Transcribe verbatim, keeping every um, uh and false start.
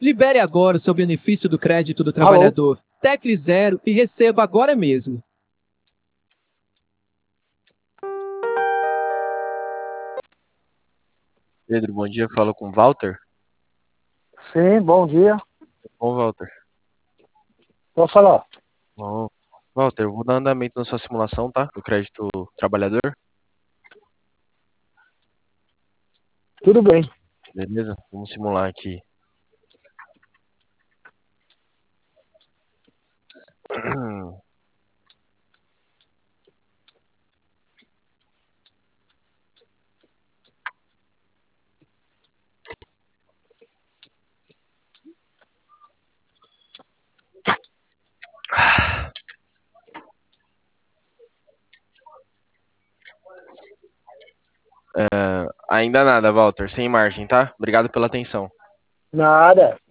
Libere agora o seu benefício do crédito do Alô? trabalhador. Tecle zero e receba agora mesmo. Pedro, bom dia. Falo com o Walter. Sim, bom dia. Bom, Walter. Pode falar. Bom, Walter, eu vou dar andamento na sua simulação, tá? Do crédito trabalhador. Tudo bem. Beleza? Vamos simular aqui. É, ainda nada, Walter. Sem margem, tá? Obrigado pela atenção. Nada.